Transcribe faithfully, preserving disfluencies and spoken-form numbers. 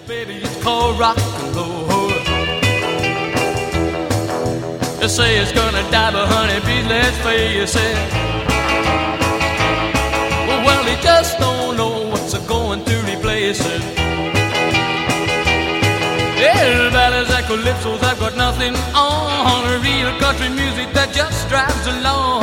baby, it's called rock and roll. They say it's gonna die, but honey, please let's face it. Well, they just don't know what's going to replace it. Yeah, ballads and calypsos, I've got nothing on. Real country music that just drives along.